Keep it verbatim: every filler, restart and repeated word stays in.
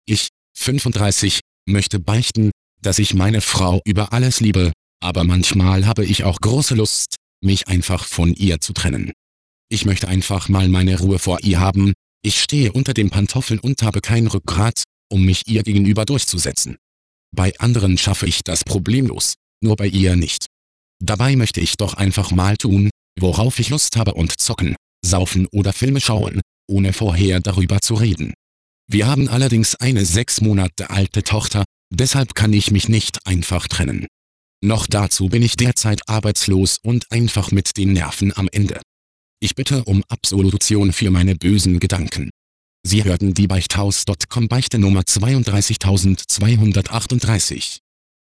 Ich, fünfunddreißig, möchte beichten, dass ich meine Frau über alles liebe, aber manchmal habe ich auch große Lust, mich einfach von ihr zu trennen. Ich möchte einfach mal meine Ruhe vor ihr haben, ich stehe unter den Pantoffeln und habe kein Rückgrat, um mich ihr gegenüber durchzusetzen. Bei anderen schaffe ich das problemlos, nur bei ihr nicht. Dabei möchte ich doch einfach mal tun, worauf ich Lust habe und zocken, saufen oder Filme schauen, ohne vorher darüber zu reden. Wir haben allerdings eine sechs Monate alte Tochter, deshalb kann ich mich nicht einfach trennen. Noch dazu bin ich derzeit arbeitslos und einfach mit den Nerven am Ende. Ich bitte um Absolution für meine bösen Gedanken. Sie hörten die Beichthaus Punkt com Beichte Nummer zweiunddreißigtausendzweihundertachtunddreißig.